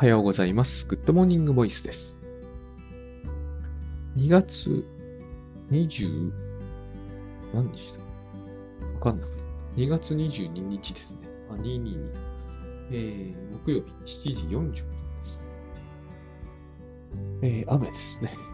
はようございます。グッドモーニングボイスです。2月20、何でしたわかんなかった。2月22日ですね。222。木曜日7時40分です。雨ですね。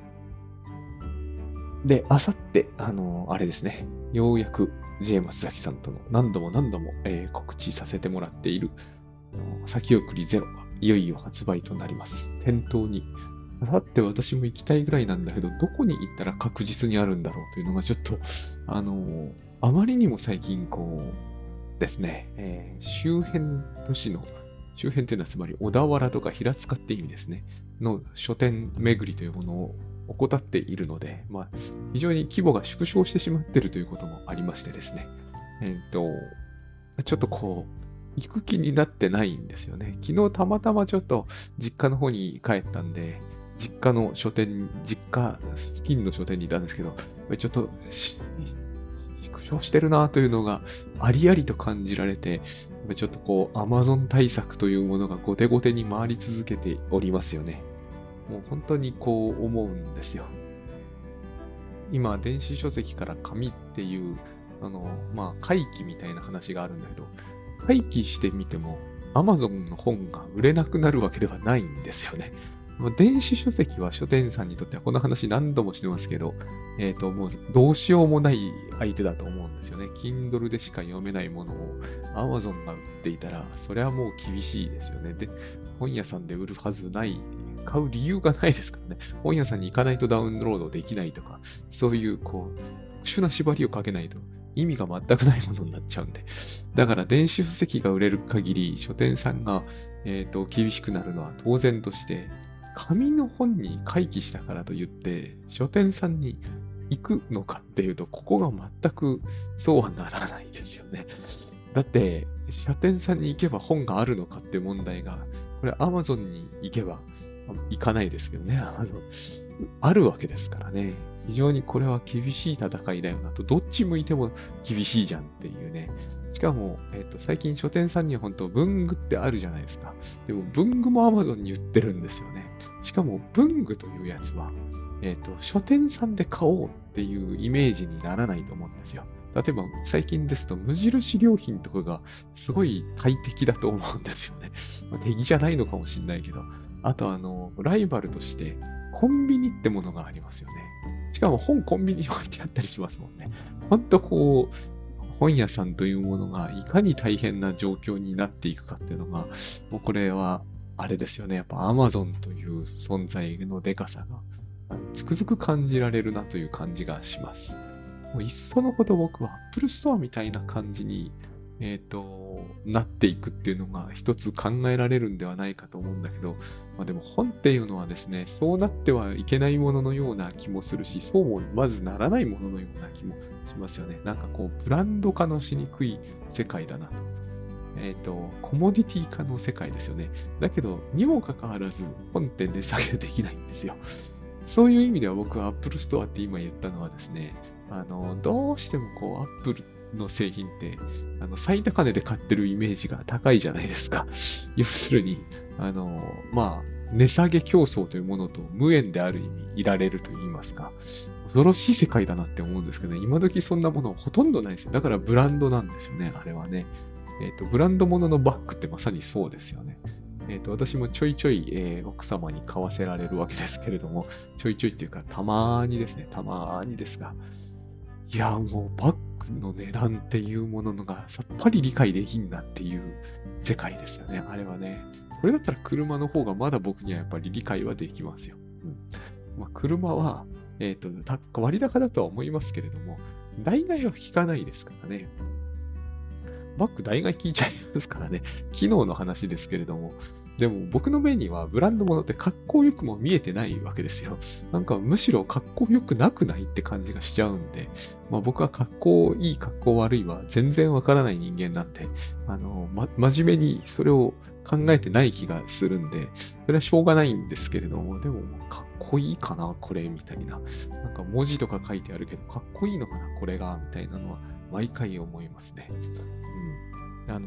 で、あさって、あれですね。ようやく J 松崎さんとの何度も、告知させてもらっている先送りゼロがいよいよ発売となります。店頭に。あさって私も行きたいぐらいなんだけど、どこに行ったら確実にあるんだろうというのがちょっと、あまりにも最近ですね、周辺都市の、周辺というのはつまり小田原とか平塚って意味ですね、の書店巡りというものを怠っているので、非常に規模が縮小してしまっているということもありましてですね、ちょっと行く気になってないんですよね。昨日たまたまちょっと実家の方に帰ったんで、実家付近の書店にいたんですけど、ちょっと縮小してるなというのがありありと感じられて、ちょっとAmazon 対策というものが後手後手に回り続けておりますよね。もう本当に思うんですよ。今、電子書籍から紙っていう、回帰みたいな話があるんだけど、回帰してみても Amazon の本が売れなくなるわけではないんですよね。電子書籍は書店さんにとってはこの話何度もしてますけど、もうどうしようもない相手だと思うんですよね。Kindle でしか読めないものを Amazon が売っていたら、それはもう厳しいですよね。で、本屋さんで売るはずない、買う理由がないですからね。本屋さんに行かないとダウンロードできないとか、そういう特殊な縛りをかけないと意味が全くないものになっちゃうんで。だから電子書籍が売れる限り、書店さんが、厳しくなるのは当然として、紙の本に回帰したからといって、書店さんに行くのかっていうと、ここが全くそうはならないですよね。だって、書店さんに行けば本があるのかっていう問題が、これ Amazon に行けば、行かないですけどね、あるわけですからね。非常にこれは厳しい戦いだよなと、どっち向いても厳しいじゃんっていうね。しかも、最近書店さんには本当文具ってあるじゃないですか。でも文具も Amazon に売ってるんですよね。しかも文具というやつは、書店さんで買おうっていうイメージにならないと思うんですよ。例えば最近ですと無印良品とかがすごい快適だと思うんですよね。敵じゃないのかもしれないけど。あとライバルとしてコンビニってものがありますよね。しかも本コンビニに置いてあったりしますもんね。ほんと本屋さんというものがいかに大変な状況になっていくかっていうのが、もうこれは、あれですよね。やっぱ Amazon という存在のでかさが、つくづく感じられるなという感じがします。もういっそのこと僕は Apple Store みたいな感じに、なっていくっていうのが一つ考えられるんではないかと思うんだけど、でも本っていうのはですね、そうなってはいけないもののような気もするし、そうもまずならないもののような気もしますよね。なんかブランド化のしにくい世界だなと。コモディティ化の世界ですよね。だけど、にもかかわらず、本って値下げできないんですよ。そういう意味では僕は Apple Store って今言ったのはですね、どうしてもApple の製品って、最高値で買ってるイメージが高いじゃないですか。要するに、値下げ競争というものと無縁である意味いられると言いますか。恐ろしい世界だなって思うんですけどね、今時そんなものほとんどないですよ。だからブランドなんですよね、あれはね。ブランド物のバッグってまさにそうですよね。私もちょいちょい、奥様に買わせられるわけですけれども、ちょいちょいっていうか、たまーにですが、いや、もうバッグの値段っていうものがさっぱり理解できんなっていう世界ですよね、あれはね。これだったら車の方がまだ僕にはやっぱり理解はできますよ。車は、割高だとは思いますけれども、代替は効かないですからね。バッグ代替効いちゃいますからね。機能の話ですけれども。でも僕の目にはブランド物って格好よくも見えてないわけですよ。なんかむしろ格好よくなくないって感じがしちゃうんで、僕はいい格好悪いは全然わからない人間なんで、真面目にそれを考えてない気がするんで、それはしょうがないんですけれども、でもかっこいいかな、これみたいな。なんか文字とか書いてあるけど、かっこいいのかな、これが、みたいなのは毎回思いますね。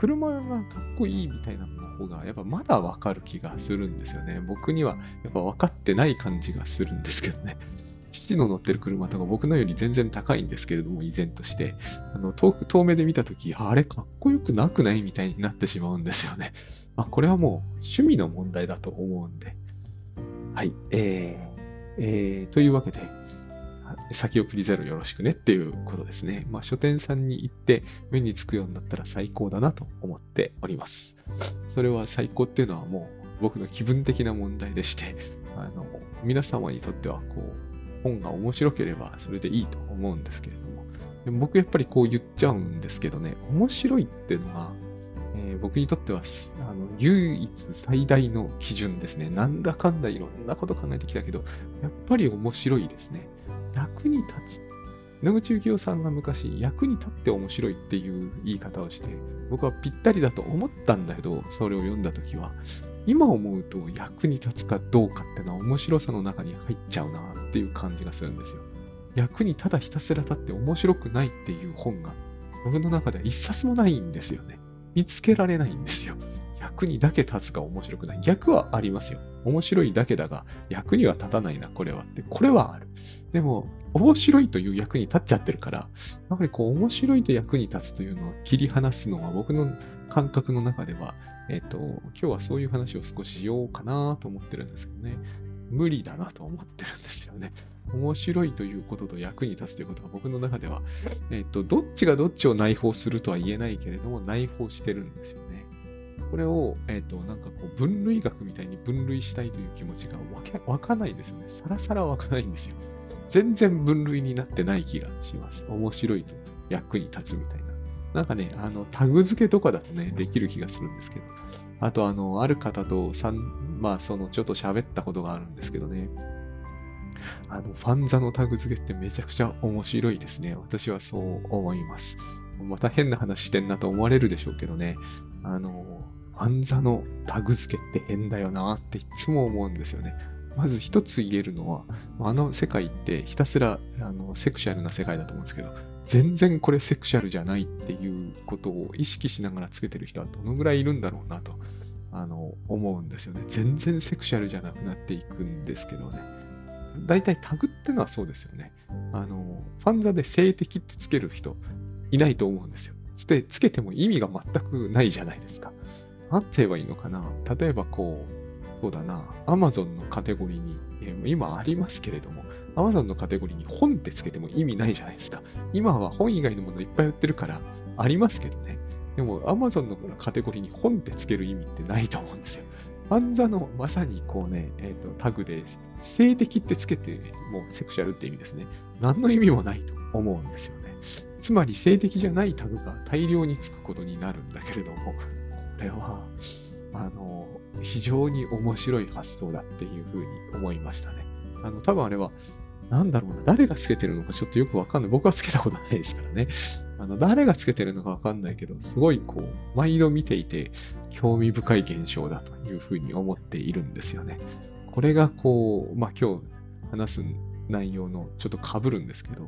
車がかっこいいみたいなの方が、やっぱまだわかる気がするんですよね。僕にはやっぱ分かってない感じがするんですけどね。父の乗ってる車とか僕のより全然高いんですけれども、依然として、遠目で見たとき、あれかっこよくなくないみたいになってしまうんですよね。これはもう趣味の問題だと思うんで。はい。というわけで、先送りゼロよろしくねっていうことですね。書店さんに行って目につくようになったら最高だなと思っております。それは最高っていうのはもう僕の気分的な問題でして、皆様にとっては本が面白ければそれでいいと思うんですけれども、でも僕やっぱり言っちゃうんですけどね、面白いっていうのは、僕にとっては唯一最大の基準ですね。なんだかんだいろんなこと考えてきたけど、やっぱり面白いですね。役に立つ。野口幸雄さんが昔、役に立って面白いっていう言い方をして、僕はぴったりだと思ったんだけど、それを読んだときは、今思うと役に立つかどうかってのは面白さの中に入っちゃうなっていう感じがするんですよ。役にただひたすら立って面白くないっていう本が、僕の中では一冊もないんですよね。見つけられないんですよ。役にだけ立つか面白くない。逆はありますよ。面白いだけだが、役には立たないな、これはって。これはある。でも、面白いという役に立っちゃってるから、やっぱり面白いと役に立つというのを切り離すのは僕の感覚の中では、今日はそういう話を少ししようかなと思ってるんですけどね。無理だなと思ってるんですよね。面白いということと役に立つということが僕の中では、どっちがどっちを内包するとは言えないけれども、内包してるんですよね。これを、分類学みたいに分類したいという気持ちが湧かないですよね。さらさら湧かないんですよ。全然分類になってない気がします。面白いと役に立つみたいな。なんかね、タグ付けとかだとね、できる気がするんですけど。あと、ある方とちょっと喋ったことがあるんですけどね。ファンザのタグ付けってめちゃくちゃ面白いですね。私はそう思います。また変な話してんなと思われるでしょうけどね。ファンザのタグ付けって変だよなっていつも思うんですよね。まず一つ言えるのは、世界ってひたすらセクシャルな世界だと思うんですけど、全然これセクシャルじゃないっていうことを意識しながらつけてる人はどのぐらいいるんだろうなと思うんですよね。全然セクシャルじゃなくなっていくんですけどね。大体タグってのはそうですよね。ファンザで性的ってつける人いないと思うんですよ。つけても意味が全くないじゃないですか。なんて言えばいいのかな。例えばそうだな、Amazon のカテゴリーに、今ありますけれども、Amazon のカテゴリーに本ってつけても意味ないじゃないですか。今は本以外のものいっぱい売ってるからありますけどね。でも Amazon のカテゴリーに本ってつける意味ってないと思うんですよ。ファンザのまさにタグで性的ってつけてもうセクシャルって意味ですね。何の意味もないと思うんですよね。つまり性的じゃないタグが大量につくことになるんだけれども、これは、非常に面白い発想だっていうふうに思いましたね。多分あれは、なんだろうな、誰がつけてるのかちょっとよくわかんない。僕はつけたことないですからね。誰がつけてるのかわかんないけど、すごい毎度見ていて興味深い現象だというふうに思っているんですよね。これが今日話す内容のちょっと被るんですけど、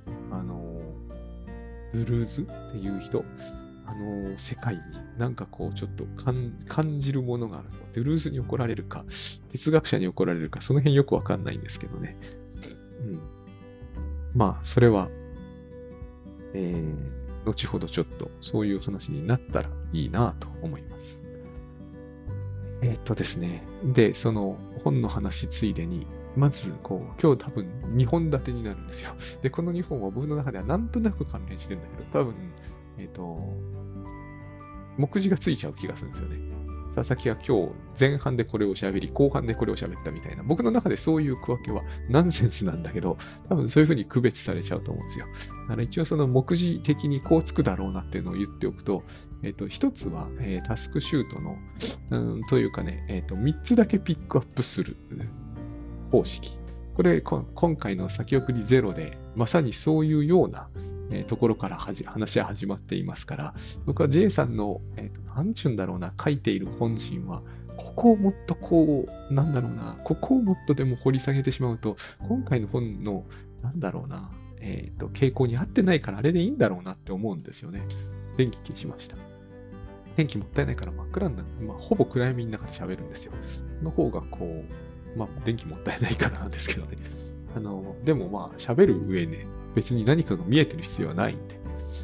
ブルーズっていう人、世界になんかちょっと感じるものがあるの。ドゥルーズに怒られるか、哲学者に怒られるか、その辺よくわかんないんですけどね。それは、後ほどちょっとそういう話になったらいいなと思います。ですね。で、その本の話ついでに、まず、今日多分2本立てになるんですよ。で、この2本は僕の中ではなんとなく関連してるんだけど、多分、目次がついちゃう気がするんですよね。佐々木は今日前半でこれを喋り、後半でこれを喋ったみたいな。僕の中でそういう区分けはナンセンスなんだけど、多分そういうふうに区別されちゃうと思うんですよ。だから一応その目次的にこうつくだろうなっていうのを言っておくと、一つは、タスクシュートの、というかね、3つだけピックアップする方式。これ、今回の先送りゼロで、まさにそういうような、ところから話は始まっていますから、僕は J さんの、なんちゅうんだろうな、書いている本心は、ここをもっとここをもっとでも掘り下げてしまうと、今回の本の、傾向に合ってないからあれでいいんだろうなって思うんですよね。電気消しました。 電気もったいないから真っ暗になる、ほぼ暗闇の中で喋るんですよ。の方が電気もったいないからなんですけどね。でも喋る上で別に何かが見えてる必要はないんで。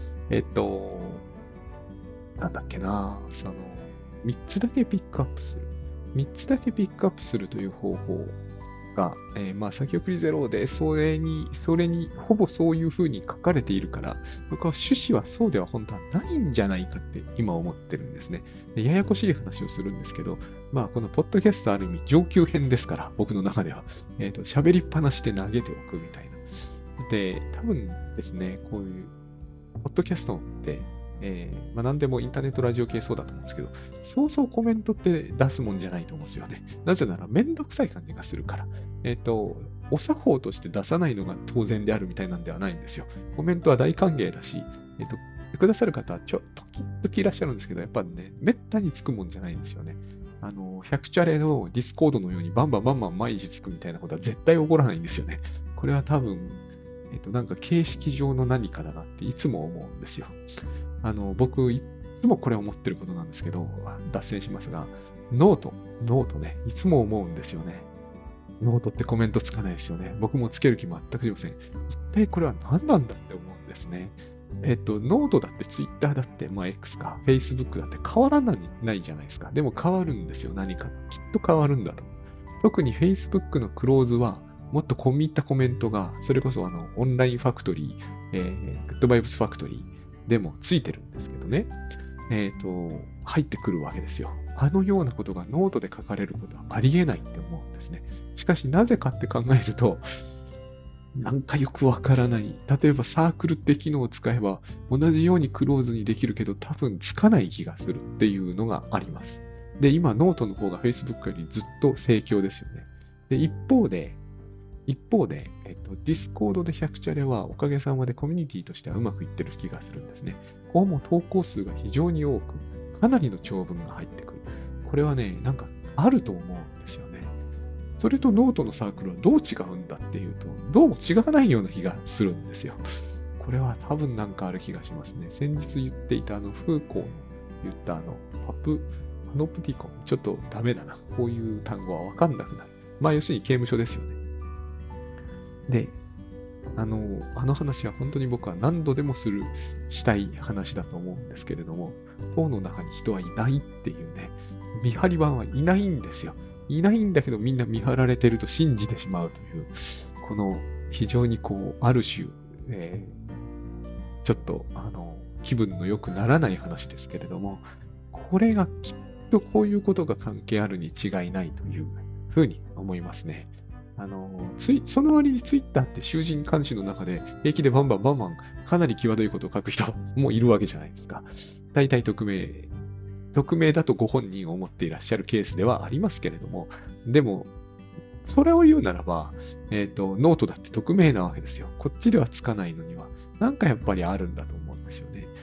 なんだっけな、3つだけピックアップする。3つだけピックアップするという方法が、先送りゼロで、それに、ほぼそういう風に書かれているから、僕は趣旨はそうでは本当はないんじゃないかって今思ってるんですね。でややこしい話をするんですけど、このポッドキャストある意味上級編ですから、僕の中では。喋りっぱなしで投げておくみたいな。で、多分ですね、こういう、ポッドキャストって、何でもインターネットラジオ系そうだと思うんですけど、そうそうコメントって出すもんじゃないと思うんですよね。なぜならめんどくさい感じがするから。お作法として出さないのが当然であるみたいなんではないんですよ。コメントは大歓迎だし、くださる方は時々いらっしゃるんですけど、やっぱね、めったにつくもんじゃないんですよね。100チャレのディスコードのようにバンバン毎日つくみたいなことは絶対起こらないんですよね。これは多分、なんか形式上の何かだなっていつも思うんですよ。僕、いつもこれ思ってることなんですけど、脱線しますが、ノートね、いつも思うんですよね。ノートってコメントつかないですよね。僕もつける気全くしません。一体これは何なんだって思うんですね。ノートだって Twitter だって、X か Facebook だって変わらないじゃないですか。でも変わるんですよ、何か。きっと変わるんだと。特に Facebook のクローズは、もっと込み入ったコメントが、それこそオンラインファクトリー、グッドバイブスファクトリー、でもついてるんですけどね。入ってくるわけですよ。あのようなことがノートで書かれることはありえないって思うんですね。しかしなぜかって考えると、なんかよくわからない。例えばサークルって機能を使えば同じようにクローズにできるけど多分つかない気がするっていうのがあります。で、今ノートの方が Facebook よりずっと盛況ですよね。で、一方で、Discord で100チャレはおかげさまでコミュニティとしてはうまくいってる気がするんですね。こうも投稿数が非常に多く、かなりの長文が入ってくる。これはね、なんかあると思うんですよね。それとノートのサークルはどう違うんだっていうと、どうも違わないような気がするんですよ。これは多分なんかある気がしますね。先日言っていたフーコーの言ったパノプティコン、ちょっとダメだな。こういう単語はわかんなくなる。要するに刑務所ですよね。で、あの話は本当に僕は何度でもしたい話だと思うんですけれども、塔の中に人はいないっていうね、見張り番はいないんですよ。いないんだけどみんな見張られてると信じてしまうという、この非常にある種、ちょっと気分の良くならない話ですけれども、これがきっとこういうことが関係あるに違いないというふうに思いますね。その割にツイッターって囚人監視の中で平気でバンバンかなり際どいことを書く人もいるわけじゃないですか。大体匿名だとご本人を思っていらっしゃるケースではありますけれども、でも、それを言うならば、ノートだって匿名なわけですよ。こっちではつかないのには、なんかやっぱりあるんだと思うんですよね。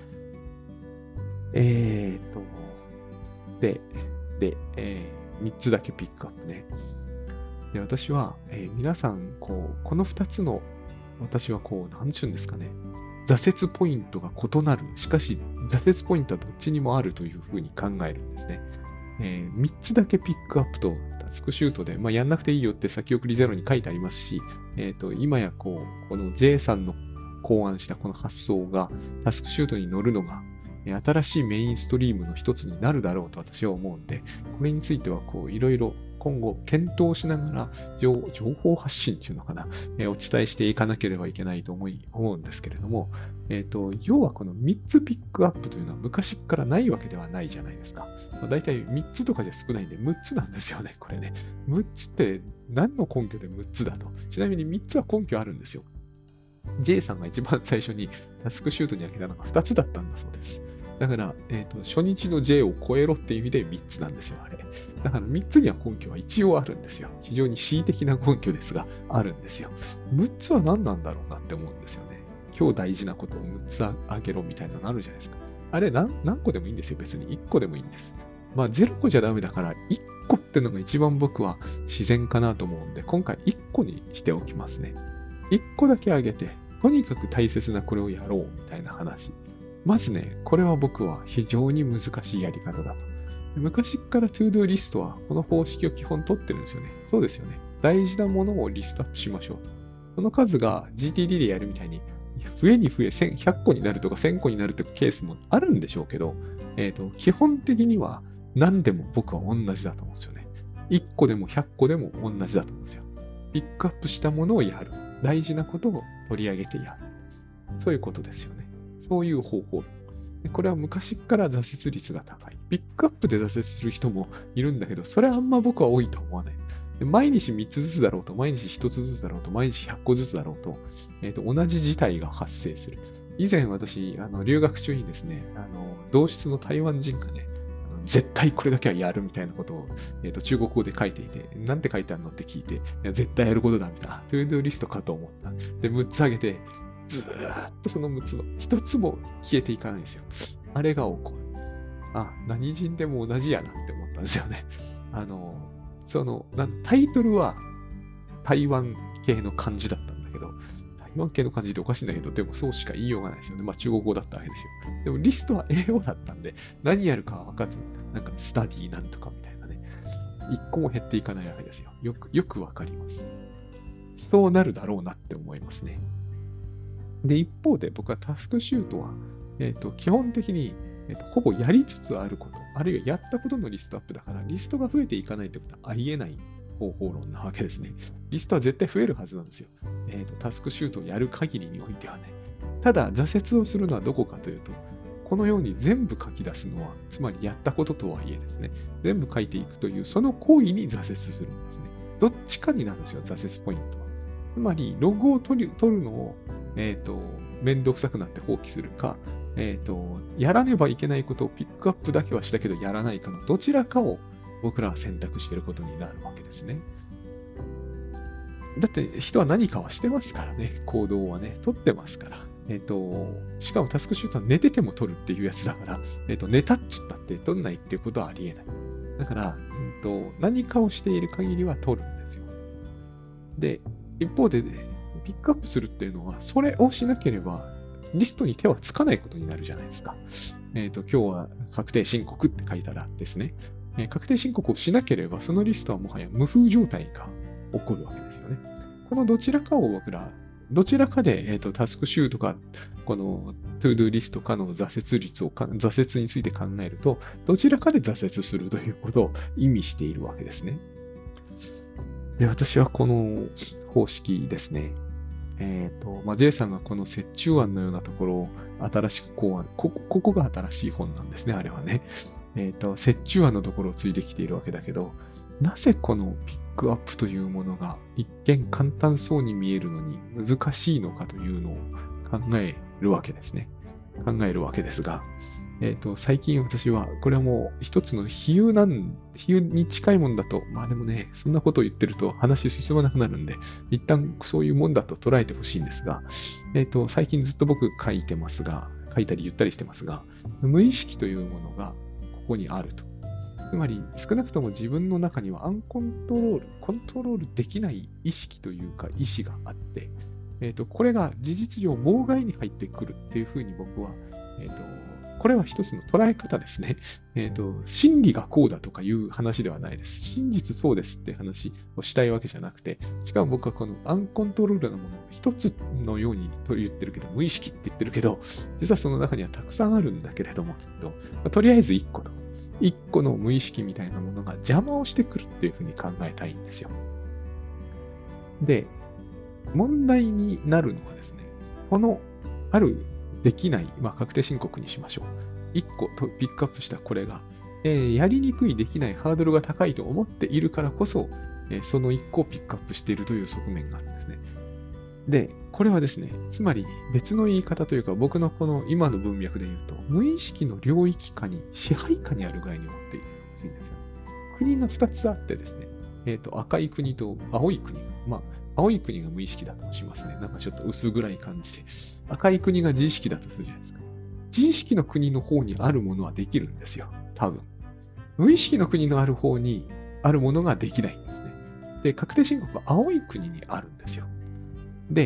で、3つだけピックアップね。で、私は、皆さん、この2つの、私はなんちゅうんですかね。挫折ポイントが異なる。しかし、挫折ポイントはどっちにもあるというふうに考えるんですね。3つだけピックアップとタスクシュートで、やんなくていいよって先送りゼロに書いてありますし、今やこの J さんの考案したこの発想がタスクシュートに乗るのが、新しいメインストリームの一つになるだろうと私は思うんで、これについてはいろいろ今後検討しながら情報発信っていうのかな、お伝えしていかなければいけないと思うんですけれども、要はこの3つピックアップというのは昔からないわけではないじゃないですか。だいたい3つとかじゃ少ないんで6つなんですよね、これね。6つって何の根拠で6つだと。ちなみに3つは根拠あるんですよ。J さんが一番最初にタスクシュートに挙げたのが2つだったんだそうです。だから、初日の J を超えろっていう意味で3つなんですよ、あれ。だから3つには根拠は一応あるんですよ。非常に恣意的な根拠ですが、あるんですよ。6つは何なんだろうなって思うんですよね。今日大事なことを6つあげろみたいなのあるじゃないですか。あれ何個でもいいんですよ、別に。1個でもいいんです。0個じゃダメだから、1個ってのが一番僕は自然かなと思うんで、今回1個にしておきますね。1個だけあげて、とにかく大切なこれをやろうみたいな話。 まずね、これは僕は非常に難しいやり方だと。昔から To Do リストはこの方式を基本取ってるんですよね。そうですよね。大事なものをリストアップしましょうと。その数が GTD でやるみたいに増えに増え100個になるとか1000個になるというケースもあるんでしょうけど、基本的には何でも僕は同じだと思うんですよね。1個でも100個でも同じだと思うんですよ。ピックアップしたものをやる。大事なことを取り上げてやる。そういうことですよね。そういう方法。これは昔から挫折率が高い。ピックアップで挫折する人もいるんだけど、それはあんま僕は多いと思わない。毎日3つずつだろうと、毎日1つずつだろうと、毎日100個ずつだろうと、同じ事態が発生する。以前私、留学中にですね、同室の台湾人がね、絶対これだけはやるみたいなことを、中国語で書いていて、なんて書いてあるのって聞いて、いや絶対やることだみたいな、トゥードゥーリストかと思った。で、6つあげて、ずーっとその6つの1つも消えていかないんですよ。あれが起こる。あ、何人でも同じやなって思ったんですよね。タイトルは台湾系の漢字だったんだけど、台湾系の漢字っておかしいんだけど、でもそうしか言いようがないですよね。まあ中国語だったわけですよ。でもリストは英語だったんで、何やるかは分かんない。なんかスタディなんとかみたいなね。一個も減っていかないわけですよ。よく分かります。そうなるだろうなって思いますね。で、一方で僕はタスクシュートは、基本的に、ほぼやりつつあること、あるいはやったことのリストアップだから、リストが増えていかないってことはありえない方法論なわけですね。リストは絶対増えるはずなんですよ。タスクシュートをやる限りにおいてはね。ただ、挫折をするのはどこかというと、このように全部書き出すのは、つまりやったこととはいえですね、全部書いていくという、その行為に挫折するんですね。どっちかになるんですよ、挫折ポイントは。つまり、ログを取るのを、めんどくさくなって放棄するか、やらねばいけないことをピックアップだけはしたけどやらないかのどちらかを僕らは選択していることになるわけですね。だって人は何かはしてますからね、行動はね、取ってますから。しかもタスクシュートは寝てても取るっていうやつだから、寝たっつったって取んないっていうことはありえない。だから、何かをしている限りは取るんですよ。で、一方で、ピックアップするっていうのは、それをしなければ、リストに手はつかないことになるじゃないですか。今日は確定申告って書いたらですね、確定申告をしなければ、そのリストはもはや無風状態が起こるわけですよね。このどちらかを僕ら、どちらかで、タスクシューとか、このトゥードゥリストかの挫折について考えると、どちらかで挫折するということを意味しているわけですね。で、私はこの方式ですね。J さんがこの折衷案のようなところを新しく考案、ここが新しい本なんですね、あれはね。折衷案のところをついてきているわけだけど、なぜこのピックアップというものが一見簡単そうに見えるのに難しいのかというのを考えるわけですね。考えるわけですが、最近私は、これはもう一つの比喩に近いもんだと、まあでもね、そんなことを言ってると話進まなくなるんで、一旦そういうもんだと捉えてほしいんですが、最近ずっと僕書いたり言ったりしてますが、無意識というものがここにあると。つまり、少なくとも自分の中にはコントロールできない意識というか意志があって、これが事実上妨害に入ってくるっていうふうに僕は、これは一つの捉え方ですね。真理がこうだとかいう話ではないです。真実そうですって話をしたいわけじゃなくて、しかも僕はこのアンコントロールなものを一つのようにと言ってるけど、無意識って言ってるけど、実はその中にはたくさんあるんだけれども、とりあえず一個の無意識みたいなものが邪魔をしてくるっていうふうに考えたいんですよ。で、問題になるのはですね、このあるできない、確定申告にしましょう。1個とピックアップしたこれが、やりにくい、できない、ハードルが高いと思っているからこそ、その1個をピックアップしているという側面があるんですね。で、これはですね、つまり別の言い方というか、僕のこの今の文脈で言うと、無意識の領域下に、支配下にあるぐらいに思っているんですよ。国が2つあってですね、赤い国と青い国。青い国が無意識だとしますね。なんかちょっと薄暗い感じで。赤い国が自意識だとするじゃないですか。自意識の国の方にあるものはできるんですよ。多分。無意識の国のある方にあるものができないんですね。で、確定申告は青い国にあるんですよ。で、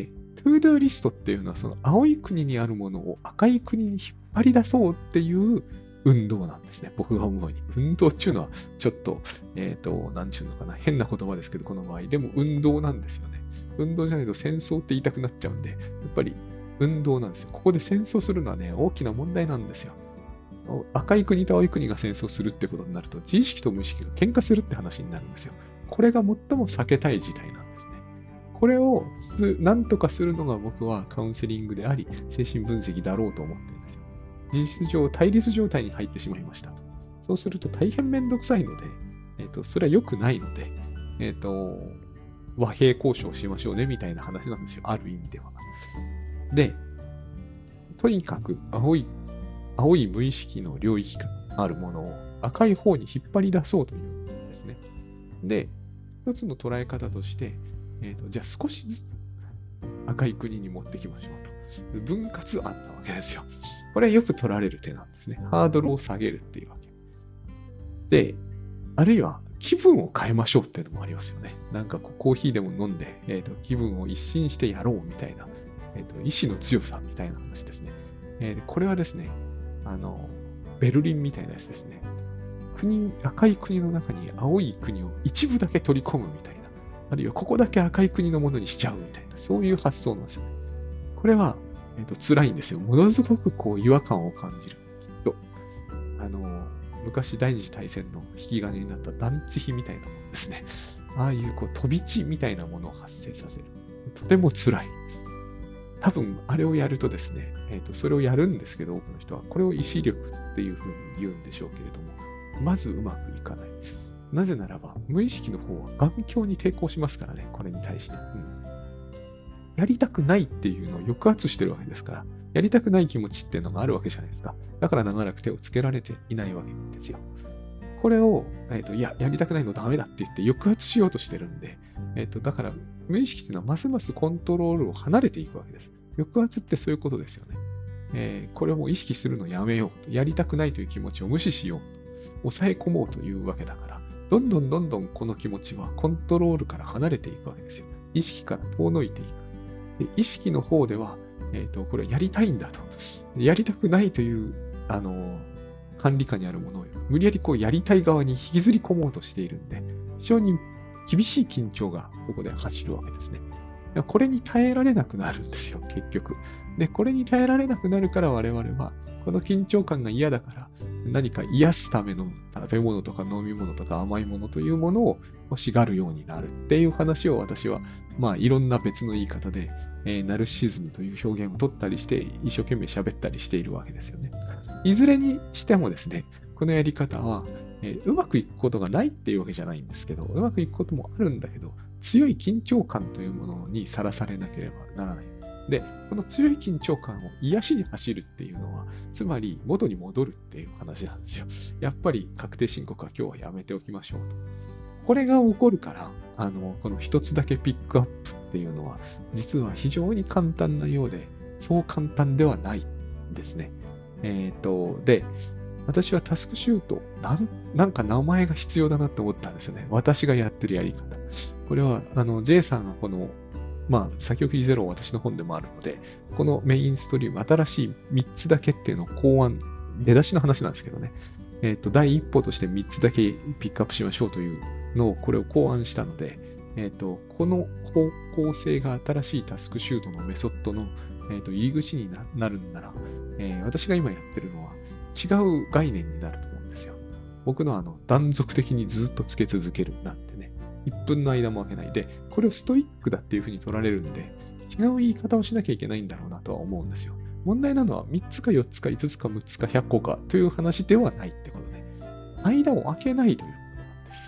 トゥードゥーリストっていうのは、その青い国にあるものを赤い国に引っ張り出そうっていう運動なんですね。僕が思うに。運動っていうのは、ちょっと、なんちゅうのかな。変な言葉ですけど、この場合。でも運動なんですよね。運動じゃないと戦争って言いたくなっちゃうんで、やっぱり運動なんですよ。ここで戦争するのはね、大きな問題なんですよ。赤い国と青い国が戦争するってことになると、自意識と無意識が喧嘩するって話になるんですよ。これが最も避けたい事態なんですね。これを何とかするのが僕はカウンセリングであり、精神分析だろうと思ってるんですよ。事実上、対立状態に入ってしまいましたと。そうすると大変めんどくさいので、それは良くないので、和平交渉しましょうねみたいな話なんですよ。ある意味では。で、とにかく青い無意識の領域があるものを赤い方に引っ張り出そうというんですね。で、一つの捉え方として、じゃあ少しずつ赤い国に持ってきましょうと。分割案なわけですよ。これはよく取られる手なんですね。ハードルを下げるっていうわけ。で、あるいは気分を変えましょうっていうのもありますよね。なんかコーヒーでも飲んで、気分を一新してやろうみたいな、意志の強さみたいな話ですね。これはですね、ベルリンみたいなやつですね。赤い国の中に青い国を一部だけ取り込むみたいな。あるいはここだけ赤い国のものにしちゃうみたいな。そういう発想なんですよね。これは、辛いんですよ。ものすごく違和感を感じる。きっと。昔第二次大戦の引き金になったダンツヒみたいなものですね。ああいう飛び地みたいなものを発生させる。とても辛い。多分、あれをやるとですね、それをやるんですけど、多くの人は、これを意志力っていうふうに言うんでしょうけれども、まずうまくいかない。なぜならば、無意識の方は眼鏡に抵抗しますからね、これに対して。やりたくないっていうのを抑圧してるわけですから、やりたくない気持ちっていうのがあるわけじゃないですか。だから長らく手をつけられていないわけですよ。これを、やりたくないのダメだって言って抑圧しようとしてるんで、だから無意識っていうのはますますコントロールを離れていくわけです。抑圧ってそういうことですよね。これをもう意識するのをやめようと。やりたくないという気持ちを無視しようと。抑え込もうというわけだから、どんどんこの気持ちはコントロールから離れていくわけですよ。意識から遠のいていく。で意識の方では、これをやりたいんだと。やりたくないという、管理下にあるものを無理やりやりたい側に引きずり込もうとしているんで、非常に厳しい緊張がここで走るわけですね。これに耐えられなくなるんですよ、結局。で、これに耐えられなくなるから我々は、この緊張感が嫌だから、何か癒すための食べ物とか飲み物とか甘いものというものを欲しがるようになるっていう話を私は、いろんな別の言い方で、ナルシズムという表現を取ったりして、一生懸命喋ったりしているわけですよね。いずれにしてもですね、このやり方は、うまくいくことがないっていうわけじゃないんですけど、うまくいくこともあるんだけど、強い緊張感というものにさらされなければならない。で、この強い緊張感を癒しに走るっていうのは、つまり元に戻るっていう話なんですよ。やっぱり確定申告は今日はやめておきましょうと。これが起こるから、この一つだけピックアップっていうのは、実は非常に簡単なようで、そう簡単ではないんですね。で、私はタスクシュート、なんか名前が必要だなって思ったんですよね。私がやってるやり方。これは、J さんがこの、先送りゼロ私の本でもあるので、このメインストリーム、新しい3つだけっていうのを考案、出だしの話なんですけどね。第一歩として3つだけピックアップしましょうというのを、これを考案したので、この方向性が新しいタスクシュートのメソッドの、入り口になるんなら、私が今やってるのは違う概念になると思うんですよ。僕の断続的にずっとつけ続けるなんてね、1分の間も空けないで、これをストイックだっていうふうに取られるんで、違う言い方をしなきゃいけないんだろうなとは思うんですよ。問題なのは3つか4つか5つか6つか100個かという話ではないってことで、間を空けないということなんです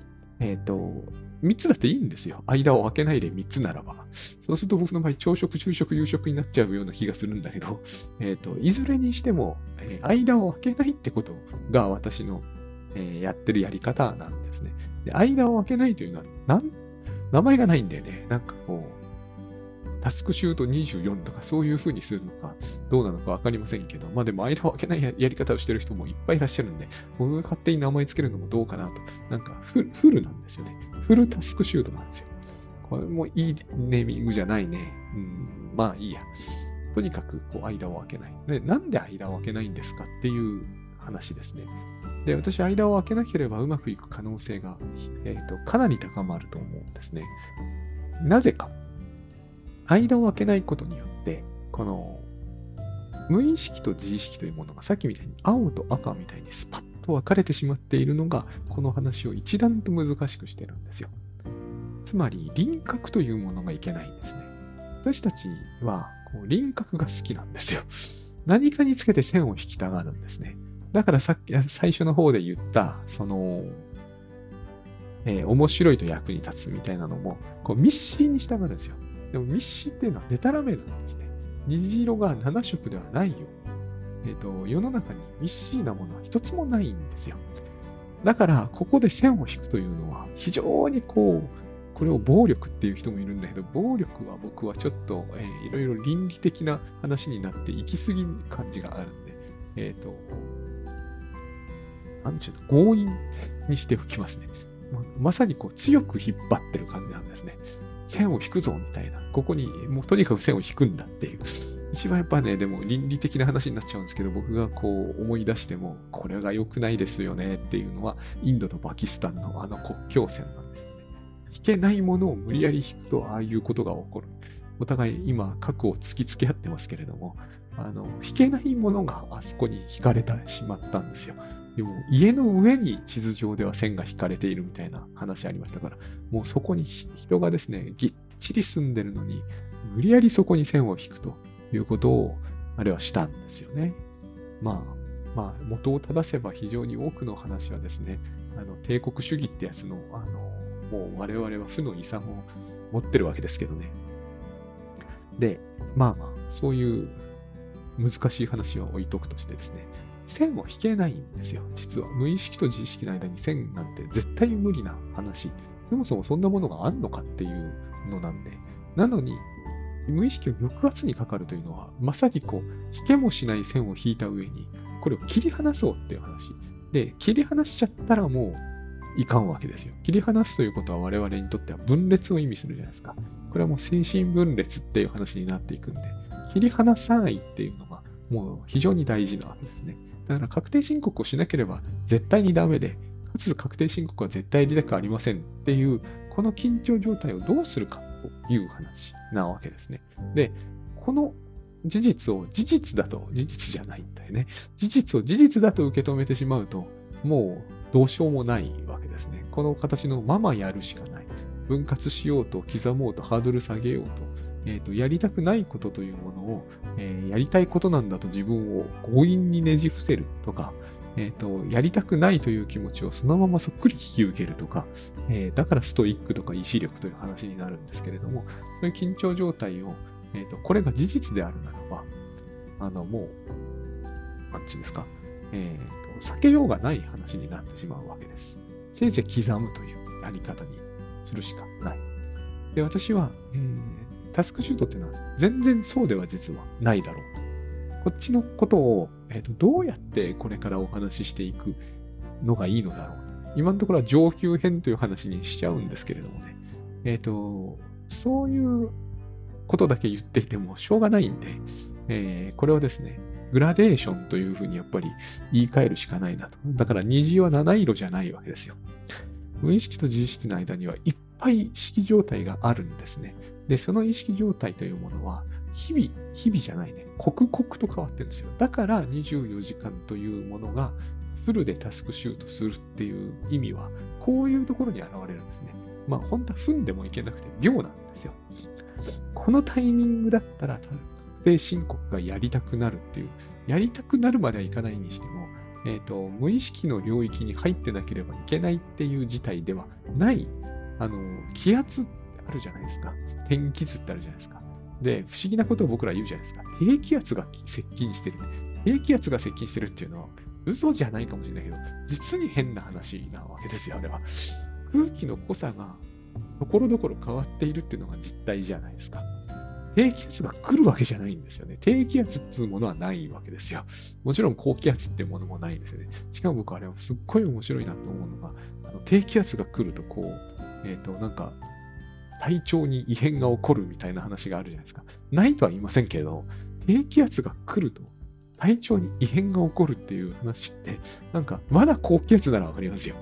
。3つだっていいんですよ。間を空けないで3つならば。そうすると僕の場合、朝食、昼食、夕食になっちゃうような気がするんだけど、いずれにしても、間を空けないってことが私の、やってるやり方なんですね。で、間を空けないというのは、名前がないんだよね。なんかタスクシュート24とかそういう風にするのかどうなのかわかりませんけど、でも間を空けないやり方をしてる人もいっぱいいらっしゃるんで、僕が勝手に名前つけるのもどうかなと。なんかフルなんですよね。フルタスクシュートなんですよ。これもいいネーミングじゃないね。 まあいいや。とにかくこう間を空けない。で、なんで間を空けないんですかっていう話ですね。で、私、間を空けなければうまくいく可能性が、かなり高まると思うんですね。なぜか。間を空けないことによって、この無意識と自意識というものがさっきみたいに青と赤みたいにスパッと分かれてしまっているのが、この話を一段と難しくしてるんですよ。つまり輪郭というものがいけないんですね。私たちはこう輪郭が好きなんですよ。何かにつけて線を引きたがるんですね。だからさっき最初の方で言った、面白いと役に立つみたいなのも、こうミッシーに従うんですよ。でもミッシーっていうのはデタラメなんですね。虹色が7色ではないよ。世の中にミッシーなものは一つもないんですよ。だから、ここで線を引くというのは、非常にこれを暴力っていう人もいるんだけど、暴力は僕はちょっと、いろいろ倫理的な話になって行き過ぎる感じがあるんで、なんちゅうの、強引にしておきますね。まさに強く引っ張ってる感じなんですね。線を引くぞみたいな。ここにもうとにかく線を引くんだっていう。一番やっぱね、でも倫理的な話になっちゃうんですけど、僕が思い出しても、これが良くないですよねっていうのは、インドとパキスタンの国境線なんですよね。引けないものを無理やり引くと、ああいうことが起こる。お互い今、核を突きつけ合ってますけれども、引けないものがあそこに引かれてしまったんですよ。でも家の上に地図上では線が引かれているみたいな話ありましたから、もうそこに人がですね、ぎっちり住んでるのに、無理やりそこに線を引くということを、あれはしたんですよね。まあ、元を正せば非常に多くの話はですね、帝国主義ってやつの、もう我々は負の遺産を持ってるわけですけどね。で、そういう難しい話は置いとくとしてですね、線を引けないんですよ、実は。無意識と自意識の間に線なんて絶対無理な話。そもそもそんなものがあんのかっていうのなんで。なのに、無意識を抑圧にかかるというのは、まさに引けもしない線を引いた上に、これを切り離そうっていう話。で、切り離しちゃったらもういかんわけですよ。切り離すということは我々にとっては分裂を意味するじゃないですか。これはもう精神分裂っていう話になっていくんで、切り離さないっていうのがもう非常に大事なわけですね。だから確定申告をしなければ絶対にダメで、かつ確定申告は絶対やりたくありませんっていう、この緊張状態をどうするかという話なわけですね。で、この事実を事実だと、事実じゃないんだよね。事実を事実だと受け止めてしまうと、もうどうしようもないわけですね。この形のままやるしかない。分割しようと、刻もうと、ハードル下げようと、やりたくないことというものを、やりたいことなんだと自分を強引にねじ伏せるとか、やりたくないという気持ちをそのままそっくり引き受けるとか、だからストイックとか意志力という話になるんですけれども、そういう緊張状態を、これが事実であるならば、もう、なんちゅうんですか、避けようがない話になってしまうわけです。せいぜい刻むというやり方にするしかない。で、私は、タスクシュートっていうのは全然そうでは実はないだろう。こっちのことを、どうやってこれからお話ししていくのがいいのだろう。今のところは上級編という話にしちゃうんですけれどもね。そういうことだけ言っていてもしょうがないんで、これをですね、グラデーションというふうにやっぱり言い換えるしかないなと。だから虹は七色じゃないわけですよ。無意識と自意識の間にはいっぱい意識状態があるんですね。で、その意識状態というものは、日々じゃないね。刻々と変わってるんですよ。だから24時間というものがフルでタスクシュートするっていう意味は、こういうところに現れるんですね。本当は分でもいけなくて秒なんですよ。このタイミングだったら確定申告がやりたくなるっていう、やりたくなるまではいかないにしても、無意識の領域に入ってなければいけないっていう事態ではない、気圧ってあるじゃないですか。天気図ってあるじゃないですか。で、不思議なことを僕ら言うじゃないですか。低気圧が接近してる。低気圧が接近してるっていうのは、嘘じゃないかもしれないけど、実に変な話なわけですよ、あれは。空気の濃さが、ところどころ変わっているっていうのが実態じゃないですか。低気圧が来るわけじゃないんですよね。低気圧っていうものはないわけですよ。もちろん高気圧っていうものもないんですよね。しかも僕あれはすっごい面白いなと思うのが、低気圧が来るとなんか、 体調に異変が起こるみたいな話があるじゃないですか。ないとは言いませんけど、低気圧が来ると体調に異変が起こるっていう話って、なんかまだ高気圧ならわかりますよ。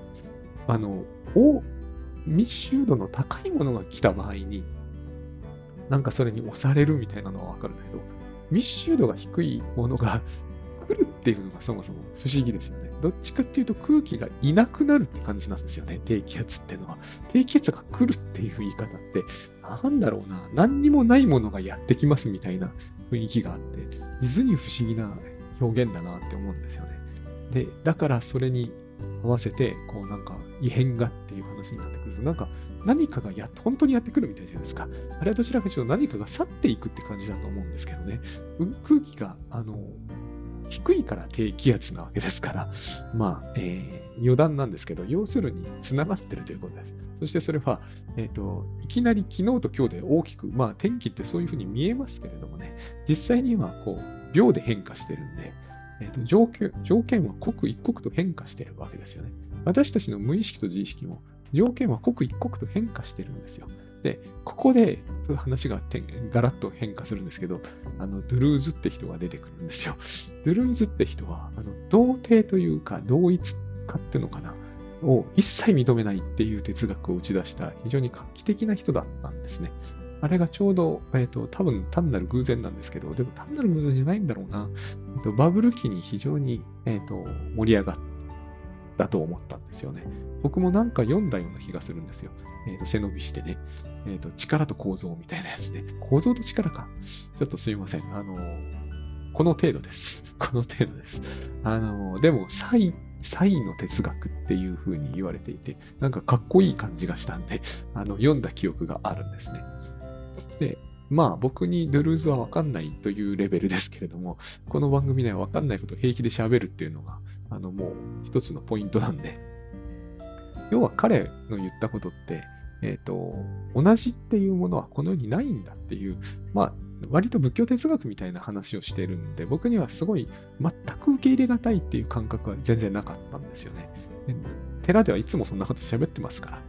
密集度の高いものが来た場合に、なんかそれに押されるみたいなのはわかるんだけど、密集度が低いものが来るっていうのがそもそも不思議ですよね。どっちかっていうと空気がいなくなるって感じなんですよね、低気圧っていうのは。低気圧が来るっていう言い方って、なんだろうな、何にもないものがやってきますみたいな雰囲気があって、実に不思議な表現だなって思うんですよね。で、だからそれに合わせて、こうなんか異変がっていう話になってくると、なんか何かが本当にやってくるみたいじゃないですか。あれはどちらかというと何かが去っていくって感じだと思うんですけどね。空気が、低いから低気圧なわけですから、まあ、余談なんですけど、要するに繋がってるということです。そしてそれは、いきなり昨日と今日で大きく、まあ天気ってそういうふうに見えますけれどもね、実際にはこう、秒で変化してるんで、条件は刻一刻と変化してるわけですよね。私たちの無意識と自意識も、条件は刻一刻と変化してるんですよ。で、ここで話がガラッと変化するんですけど、ドゥルーズって人が出てくるんですよ。ドゥルーズって人は、同定というか、同一化っていうのかな、を一切認めないっていう哲学を打ち出した非常に画期的な人だったんですね。あれがちょうど、多分単なる偶然なんですけど、でも単なる偶然じゃないんだろうな。バブル期に非常に、盛り上がったと思ったんですよね。僕もなんか読んだような気がするんですよ。背伸びしてね。力と構造みたいなやつね。構造と力か。ちょっとすいません。この程度です。この程度です。でも、サイの哲学っていう風に言われていて、なんかかっこいい感じがしたんで、読んだ記憶があるんですね。で、まあ僕にドゥルーズはわかんないというレベルですけれども、この番組ではわかんないことを平気で喋るっていうのが、もう一つのポイントなんで、要は彼の言ったことって、同じっていうものはこの世にないんだっていう、まあ、割と仏教哲学みたいな話をしているんで、僕にはすごい全く受け入れがたいっていう感覚は全然なかったんですよね。寺ではいつもそんなこと喋ってますから、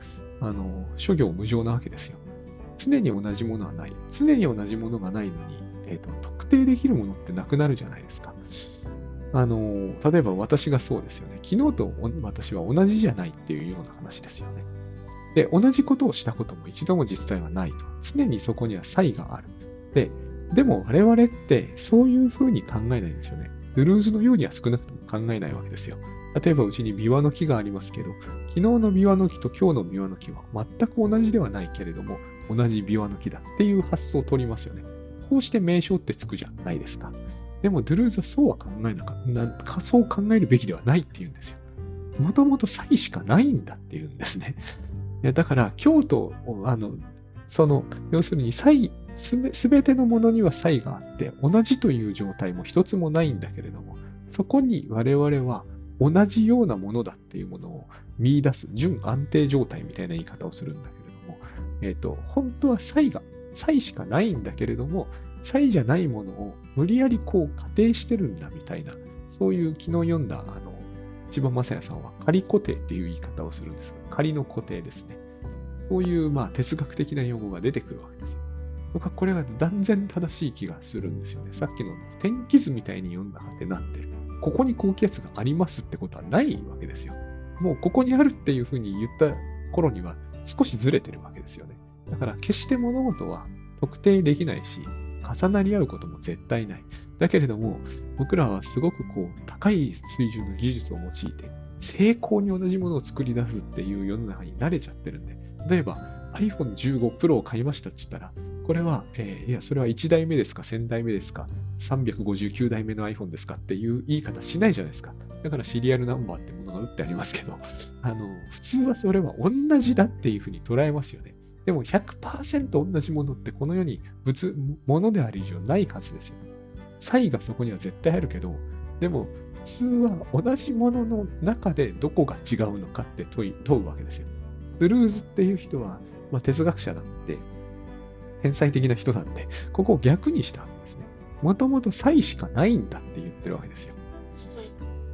諸行無常なわけですよ。常に同じものはない。常に同じものがないのに、特定できるものってなくなるじゃないですか。例えば私がそうですよね。昨日と私は同じじゃないっていうような話ですよね。で、同じことをしたことも一度も実際はないと。常にそこには差異がある。でも我々ってそういうふうに考えないんですよね。ドゥルーズのようには少なくとも考えないわけですよ。例えばうちにビワの木がありますけど、昨日のビワの木と今日のビワの木は全く同じではないけれども、同じビワの木だっていう発想を取りますよね。こうして名称ってつくじゃないですか。でもドゥルーズはそうは考えなかった。そう考えるべきではないっていうんですよ。もともと差異しかないんだっていうんですね。だから今日と、要するにすべてのものには差異があって、同じという状態も一つもないんだけれども、そこに我々は同じようなものだっていうものを見出す、準安定状態みたいな言い方をするんだけれども、本当は差異しかないんだけれども、差異じゃないものを無理やりこう仮定してるんだみたいな、そういう昨日読んだ、千葉雅也さんは仮固定っていう言い方をするんです。仮の固定ですね。そういう、哲学的な用語が出てくるわけですよ。僕はこれが断然正しい気がするんですよね。さっきの天気図みたいに読んだかってなってる。ここに高気圧がありますってことはないわけですよ。もうここにあるっていうふうに言った頃には少しずれてるわけですよね。だから決して物事は特定できないし、重なり合うことも絶対ない。だけれども、僕らはすごく高い水準の技術を用いて、精巧に同じものを作り出すっていう世の中に慣れちゃってるんで、例えば iPhone 15 Pro を買いましたって言ったら、これは、それは1代目ですか、1000代目ですか、359代目の iPhone ですかっていう言い方しないじゃないですか。だからシリアルナンバーってものが打ってありますけど、普通はそれは同じだっていうふうに捉えますよね。でも 100% 同じものってこの世にものである以上ないはずですよ。差異がそこには絶対あるけど、でも普通は同じものの中でどこが違うのかって問うわけですよ。ブルーズっていう人は、哲学者なんで、天才的な人なんで、ここを逆にしたわけですね。もともと差異しかないんだって言ってるわけですよ。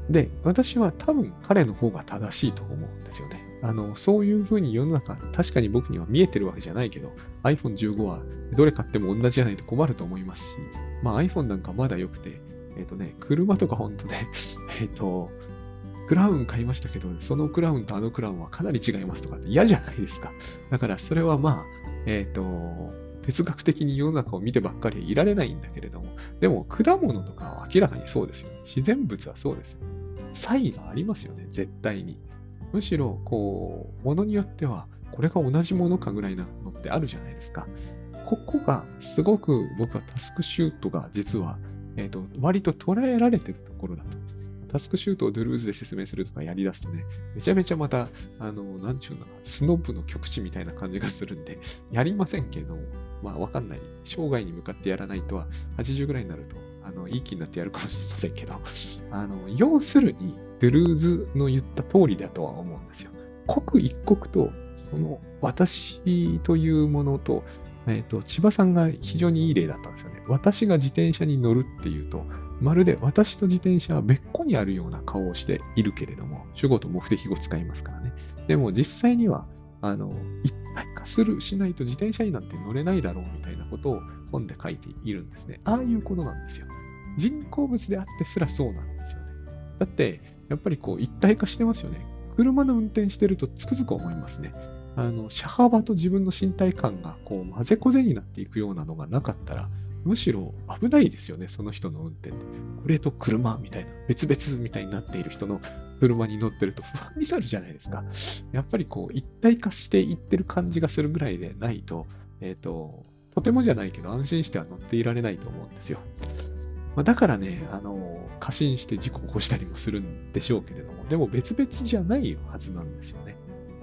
で、私は多分彼の方が正しいと思うんですよね。そういうふうに世の中、確かに僕には見えてるわけじゃないけど、iPhone15 はどれ買っても同じじゃないと困ると思いますし、まあ iPhone なんかまだ良くて、車とか本当ね、クラウン買いましたけど、そのクラウンとあのクラウンはかなり違いますとかって嫌じゃないですか。だからそれはまあ、哲学的に世の中を見てばっかりいられないんだけれども、でも果物とかは明らかにそうですよね。自然物はそうですよ。差異がありますよね、絶対に。むしろ、ものによっては、これが同じものかぐらいなのってあるじゃないですか。ここがすごく僕はタスクシュートが実は、割と捉えられてるところだと。タスクシュートをドゥルーズで説明するとかやり出すとね、めちゃめちゃまた、なんちゅうのか、スノブの極致みたいな感じがするんで、やりませんけれども、まあわかんない。生涯に向かってやらないとは、80ぐらいになると、いい気になってやるかもしれませんけど、要するに、ドゥルーズの言った通りだとは思うんですよ。刻一刻と、その私というものと、千葉さんが非常にいい例だったんですよね。私が自転車に乗るっていうと、まるで私と自転車は別個にあるような顔をしているけれども、主語と目的語使いますからね。でも実際には、一体化しないと自転車になんて乗れないだろうみたいなことを本で書いているんですね。ああいうことなんですよ。人工物であってすらそうなんですよね。だって、やっぱり一体化してますよね。車の運転してるとつくづく思いますね。車幅と自分の身体感が混ぜこぜになっていくようなのがなかったら、むしろ危ないですよね、その人の運転って。これと車みたいな、別々みたいになっている人の車に乗ってると不安になるじゃないですか。やっぱり一体化していってる感じがするぐらいでないと、とてもじゃないけど安心しては乗っていられないと思うんですよ。まあ、だからね、過信して事故を起こしたりもするんでしょうけれども、でも別々じゃないはずなんですよね。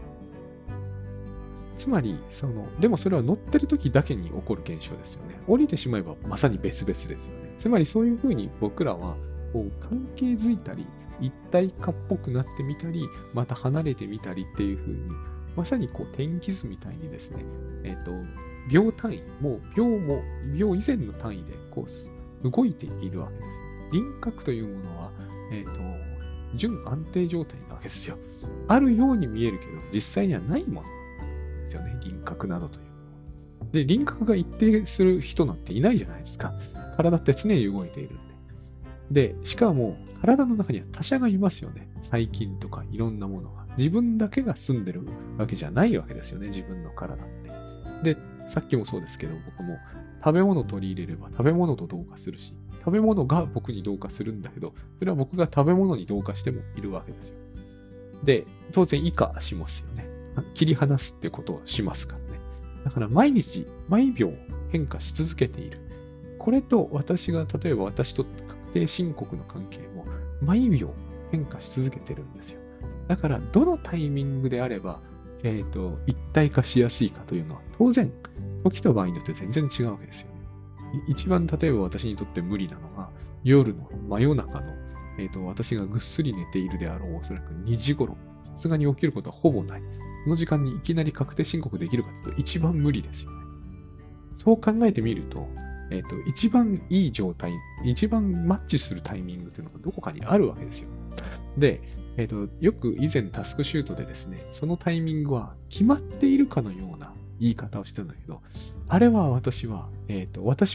つまり、でもそれは乗ってる時だけに起こる現象ですよね。降りてしまえばまさに別々ですよね。つまりそういうふうに僕らは、関係づいたり、一体化っぽくなってみたり、また離れてみたりっていうふうに、まさに天気図みたいにですね、秒単位、もう秒以前の単位で動いているわけです。輪郭というものは、準安定状態なわけですよ。あるように見えるけど、実際にはないものですよね、輪郭などという。で、輪郭が一定する人なんていないじゃないですか。体って常に動いているんで。で、しかも、体の中には他者がいますよね。細菌とかいろんなものが。自分だけが住んでるわけじゃないわけですよね、自分の体って。で、さっきもそうですけど、僕も食べ物を取り入れれば食べ物と同化するし、食べ物が僕に同化するんだけど、それは僕が食べ物に同化してもいるわけですよ。で、当然以下しますよね。切り離すってことをしますからね。だから毎日、毎秒変化し続けている。これと例えば私と確定申告の関係も毎秒変化し続けてるんですよ。だから、どのタイミングであれば、一体化しやすいかというのは、当然、時と場合によって全然違うわけですよね。一番例えば私にとって無理なのが、夜の真夜中の、私がぐっすり寝ているであろう、おそらく2時頃、さすがに起きることはほぼない。その時間にいきなり確定申告できるかというと一番無理ですよね。そう考えてみると、一番いい状態、一番マッチするタイミングというのがどこかにあるわけですよ。で、よく以前タスクシュートでですね、そのタイミングは決まっているかのような言い方をしてたんだけど、あれは私はね、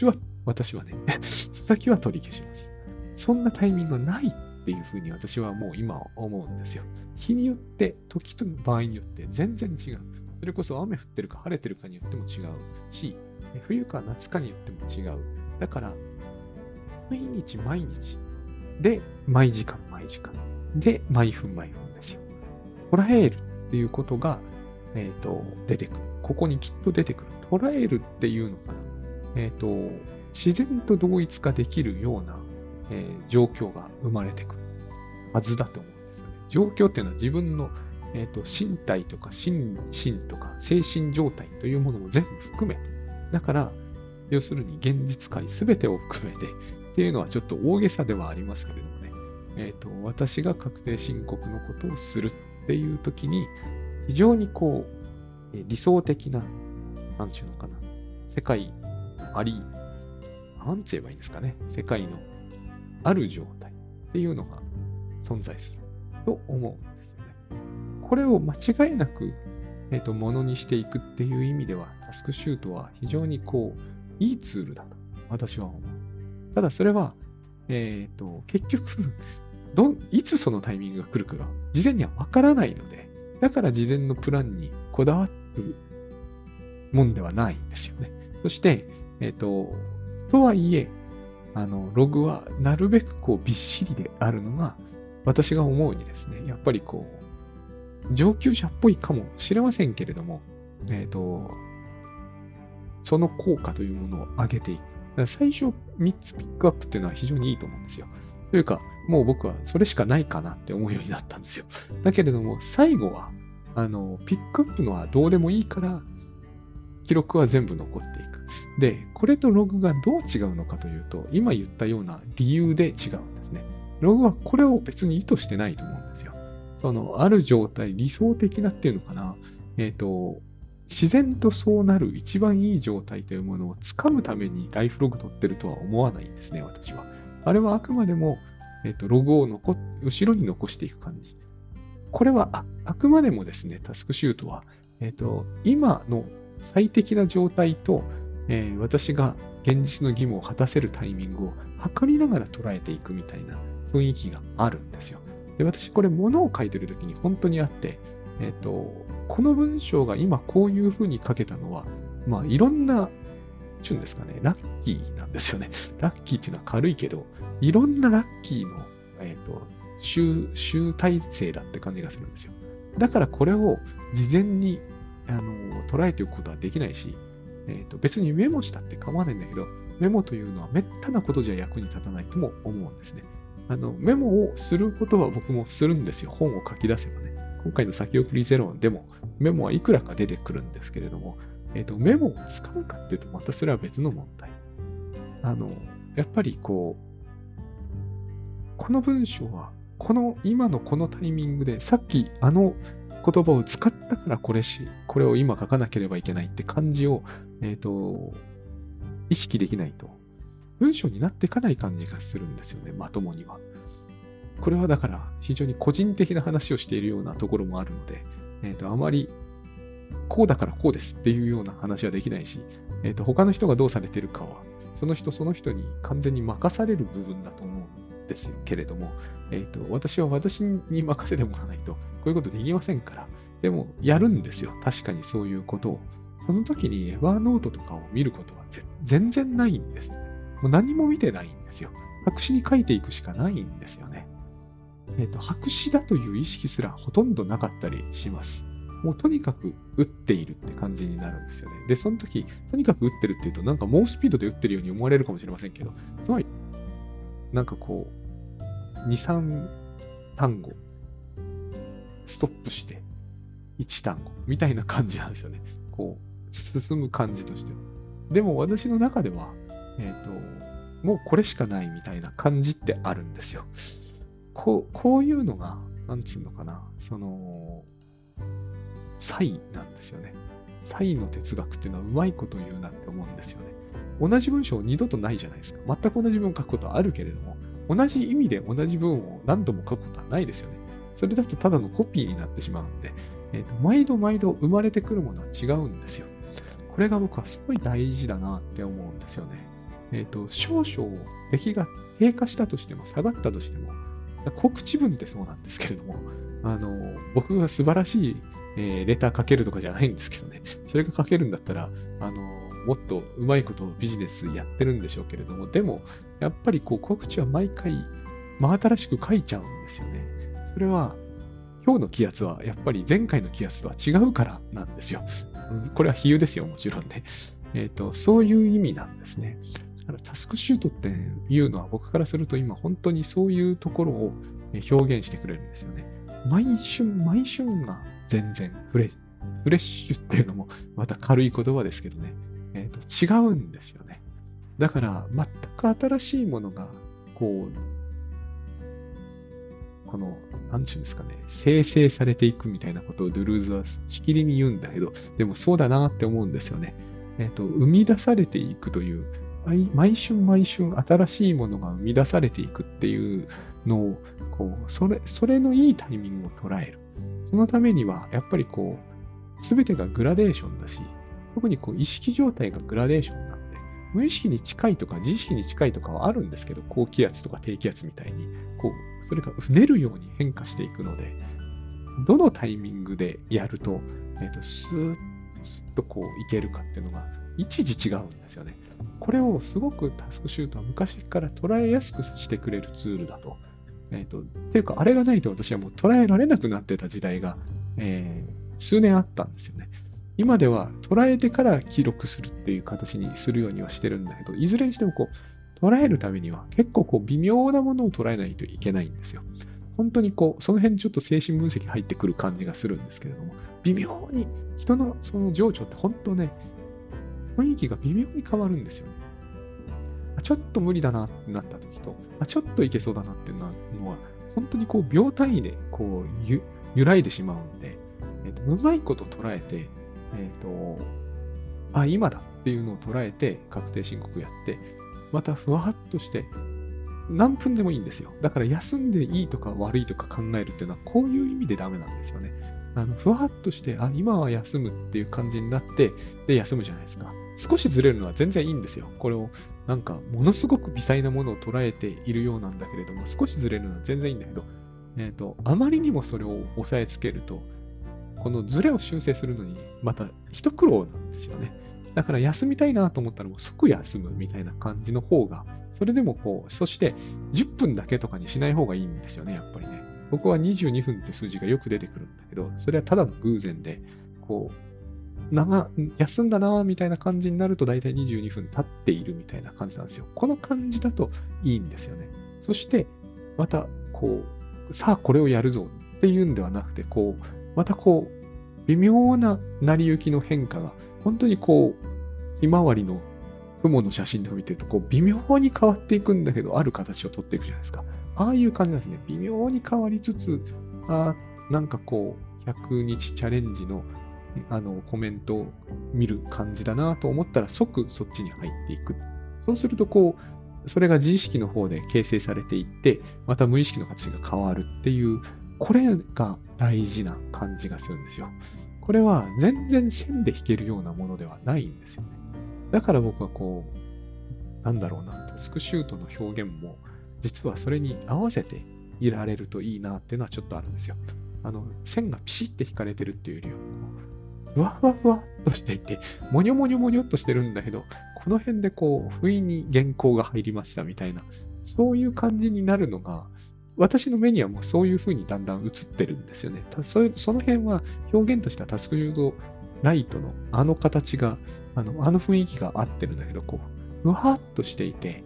佐々木は取り消します。そんなタイミングはないっていうふうに私はもう今思うんですよ。日によって、時と場合によって全然違う。それこそ雨降ってるか晴れてるかによっても違うし、冬か夏かによっても違う。だから、毎日毎日で、毎時間毎時間で、毎分毎分ですよ。捉えるっていうことが、出てくる。ここにきっと出てくる。捉えるっていうのかな。自然と同一化できるような、状況が生まれてくるはずだと思うんですよね。状況っていうのは自分の、身体とか心身とか精神状態というものも全部含めて。だから、要するに現実界すべてを含めてっていうのはちょっと大げさではありますけれどもね。私が確定申告のことをするっていう時に、非常に理想的な、なんちゅうのかな。世界なんて言えばいいんですかね。世界のある状態っていうのが存在すると思うんですよね。これを間違いなく、ものにしていくっていう意味では、タスクシュートは非常にいいツールだと私は思う。ただそれは、結局、いつそのタイミングが来るかが事前にはわからないので、だから事前のプランにこだわるもんではないんですよね。そして、とはいえ、ログはなるべくびっしりであるのが、私が思うにですね、やっぱり上級者っぽいかもしれませんけれども、その効果というものを上げていく。だから最初3つピックアップっていうのは非常にいいと思うんですよ。というか、もう僕はそれしかないかなって思うようになったんですよ。だけれども、最後は、ピックアップのはどうでもいいから、記録は全部残っていく。で、これとログがどう違うのかというと、今言ったような理由で違うんですね。ログはこれを別に意図してないと思うんですよ。ある状態、理想的なっていうのかな。自然とそうなる一番いい状態というものをつかむためにライフログ取ってるとは思わないんですね、私は。あれはあくまでも、ログを後ろに残していく感じ。これはあくまでもですね、タスクシュートは、今の最適な状態と、私が現実の義務を果たせるタイミングを測りながら捉えていくみたいな雰囲気があるんですよ。で、私これ物を書いてるときに本当にあって、この文章が今こういう風に書けたのは、まあいろんな、ちゅうんですかね、ラッキーなんですよね。ラッキーっていうのは軽いけど、いろんなラッキーの、集大成だって感じがするんですよ。だからこれを事前に捉えておくことはできないし、別にメモしたって構わないんだけど、メモというのはめったなことじゃ役に立たないとも思うんですね。メモをすることは僕もするんですよ。本を書き出せばね。今回の先送りゼロでもメモはいくらか出てくるんですけれども、メモを使うかっていうとまたそれは別の問題。やっぱりこの文章は、今のこのタイミングで、さっき言葉を使ったからこれを今書かなければいけないって感じを、意識できないと、文章になっていかない感じがするんですよね、まともには。これはだから非常に個人的な話をしているようなところもあるので、あまりこうだからこうですっていうような話はできないし、他の人がどうされているかは、その人その人に完全に任される部分だと思うんですよけれども、私は私に任せてもらわないと、こういうことできませんから、でもやるんですよ。確かにそういうことを。その時にエヴァーノートとかを見ることは全然ないんです。もう何も見てないんですよ。白紙に書いていくしかないんですよね。白紙だという意識すらほとんどなかったりします。もうとにかく打っているって感じになるんですよね。で、その時、とにかく打ってるっていうと、なんか猛スピードで打ってるように思われるかもしれませんけど、つまり、なんか2、3単語、ストップして、1単語、みたいな感じなんですよね。進む感じとしては。でも私の中では、もうこれしかないみたいな感じってあるんですよ。こういうのが、なんつうのかな、差異なんですよね。差異の哲学っていうのはうまいこと言うなって思うんですよね。同じ文章二度とないじゃないですか。全く同じ文を書くことはあるけれども、同じ意味で同じ文を何度も書くことはないですよね。それだとただのコピーになってしまうんで、毎度毎度生まれてくるものは違うんですよ。これが僕はすごい大事だなって思うんですよね。少々出来が低下したとしても下がったとしても、告知文ってそうなんですけれども、僕が素晴らしい、レター書けるとかじゃないんですけどね、それが書けるんだったら、もっとうまいことビジネスやってるんでしょうけれども、でも、やっぱり告知は毎回、真新しく書いちゃうんですよね。それは、今日の気圧はやっぱり前回の気圧とは違うからなんですよ。これは比喩ですよ、もちろんね。そういう意味なんですね。だからタスクシュートっていうのは僕からすると今本当にそういうところを表現してくれるんですよね。毎春が全然フレッシュっていうのもまた軽い言葉ですけどね。違うんですよね。だから全く新しいものがなんていうんですかね、生成されていくみたいなことをドゥルーズはしきりに言うんだけど、でもそうだなって思うんですよね。生み出されていくという毎春毎春新しいものが生み出されていくっていうのを、それのいいタイミングを捉える。そのためには、やっぱりすべてがグラデーションだし、特に意識状態がグラデーションなんで、無意識に近いとか自意識に近いとかはあるんですけど、高気圧とか低気圧みたいに、それがうねるように変化していくので、どのタイミングでやると、スーッといけるかっていうのが、一時違うんですよね。これをすごくタスクシュートは昔から捉えやすくしてくれるツールだと。っていうか、あれがないと私はもう捉えられなくなってた時代が、数年あったんですよね。今では捉えてから記録するっていう形にするようにはしてるんだけど、いずれにしても捉えるためには結構微妙なものを捉えないといけないんですよ。本当にその辺ちょっと精神分析入ってくる感じがするんですけれども、微妙に人のその情緒って本当ね、雰囲気が微妙に変わるんですよね。ちょっと無理だなってなった時と、ちょっといけそうだなってなるのは、本当に秒単位で揺らいでしまうんで、うまいこと捉えて、今だっていうのを捉えて確定申告やって、またふわっとして、何分でもいいんですよ。だから休んでいいとか悪いとか考えるっていうのはこういう意味でダメなんですよね。ふわっとして、今は休むっていう感じになって、で、休むじゃないですか。少しずれるのは全然いいんですよ。これを、ものすごく微細なものを捉えているようなんだけれども、少しずれるのは全然いいんだけど、あまりにもそれを押さえつけると、このズレを修正するのに、また一苦労なんですよね。だから休みたいなと思ったらもう即休むみたいな感じの方が、それでもそして10分だけとかにしない方がいいんですよね、やっぱりね。僕は22分って数字がよく出てくるんだけど、それはただの偶然で、休んだなみたいな感じになると大体22分経っているみたいな感じなんですよ。この感じだといいんですよね。そして、また、さあこれをやるぞっていうんではなくて、また微妙な成り行きの変化が、本当にひまわりの雲の写真で見てると、微妙に変わっていくんだけど、ある形を取っていくじゃないですか。ああいう感じなんですね。微妙に変わりつつ、100日チャレンジの、コメントを見る感じだなと思ったら、即そっちに入っていく。そうすると、それが自意識の方で形成されていって、また無意識の形が変わるっていう、これが大事な感じがするんですよ。これは全然線で弾けるようなものではないんですよね。だから僕はタスクシュートの表現も、実はそれに合わせていられるといいなっていうのはちょっとあるんですよ。線がピシッて引かれてるっていうよりは、ふわふわふわっとしていて、もにょもにょもにょっとしてるんだけど、この辺で不意に原稿が入りましたみたいな、そういう感じになるのが、私の目にはもうそういう風にだんだん映ってるんですよね。その辺は表現としてはタスクシュートライトのあの形が、あの雰囲気が合ってるんだけど、ふわっとしていて、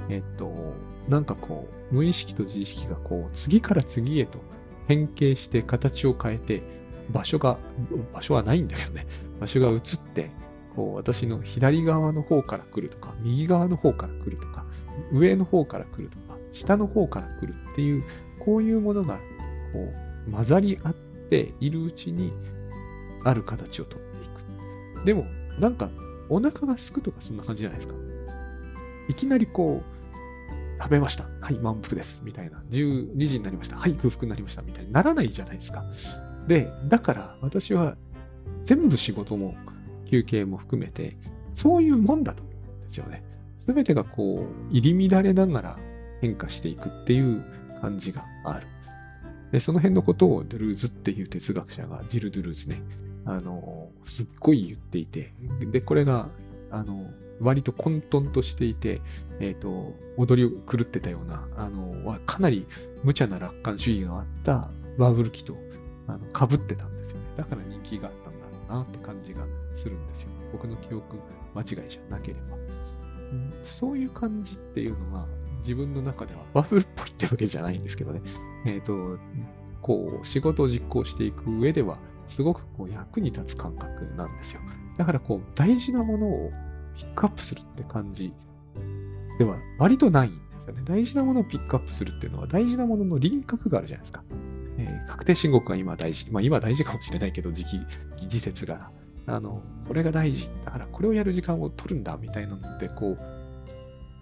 無意識と自意識が次から次へと変形して形を変えて、場所はないんだけどね、場所が映って、私の左側の方から来るとか、右側の方から来るとか、上の方から来るとか、下の方から来るっていう、こういうものが、混ざり合っているうちに、ある形をとっていく。でも、お腹が空くとかそんな感じじゃないですか。いきなり食べました。はい、満腹です。みたいな。12時になりました。はい、空腹になりました。みたいにならないじゃないですか。で、だから私は全部仕事も休憩も含めて、そういうもんだと思うんですよね。すべてが入り乱れながら変化していくっていう感じがある。で、その辺のことをドゥルーズっていう哲学者が、ジル・ドゥルーズね、すっごい言っていて、で、これが、割と混沌としていて、踊り狂ってたような、かなり無茶な楽観主義があったバブル期と被ってたんですよね。だから人気があったんだろうなって感じがするんですよ。僕の記憶間違いじゃなければ。そういう感じっていうのが自分の中ではバブルっぽいってわけじゃないんですけどね。仕事を実行していく上ではすごく役に立つ感覚なんですよ。だから大事なものをピックアップするって感じでは割とないんですよね。大事なものをピックアップするっていうのは大事なものの輪郭があるじゃないですか。確定申告が今大事。今大事かもしれないけど、時節が。これが大事。だからこれをやる時間を取るんだみたいなのって、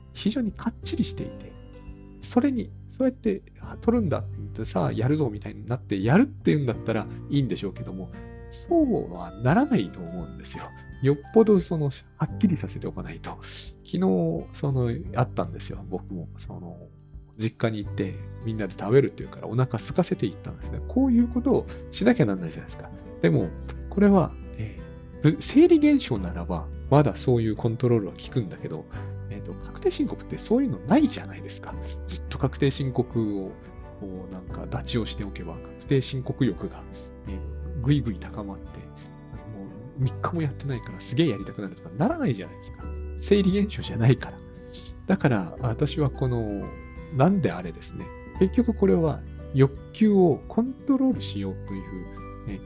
非常にかっちりしていて、それに、そうやって取るんだってさあやるぞみたいになってやるっていうんだったらいいんでしょうけども、そうはならないと思うんですよ。よっぽどはっきりさせておかないと。昨日、あったんですよ。僕も、実家に行ってみんなで食べるっていうからお腹空かせていったんですね。こういうことをしなきゃなんないじゃないですか。でも、これは、生理現象ならば、まだそういうコントロールは効くんだけど、確定申告ってそういうのないじゃないですか。ずっと確定申告を、こうなんか、立ちをしておけば、確定申告欲が、ぐいぐい高まって、もう3日もやってないからすげえやりたくなるとかならないじゃないですか。生理現象じゃないから。だから、私はなんであれですね。結局これは欲求をコントロールしようという、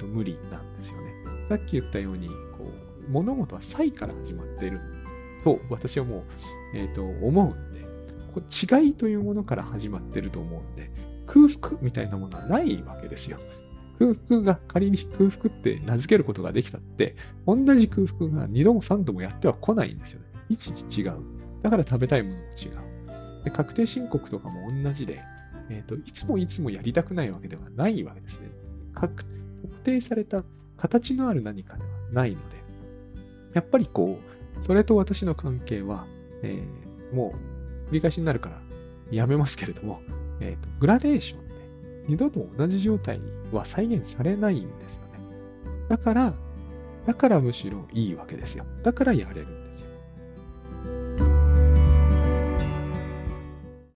無理なんですよね。さっき言ったように、物事は差異から始まっていると、私はもう、思うんで、違いというものから始まっていると思うんで、空腹みたいなものはないわけですよ。空腹が仮に空腹って名付けることができたって、同じ空腹が2度も3度もやっては来ないんですよね。いちいち違う。だから食べたいものも違う。で、確定申告とかも同じで、いつもいつもやりたくないわけではないわけですね。特定された形のある何かではないので、やっぱりそれと私の関係は、もう繰り返しになるからやめますけれども、グラデーションで二度と同じ状態は再現されないんですよね。だからむしろいいわけですよ。だからやれるんですよ。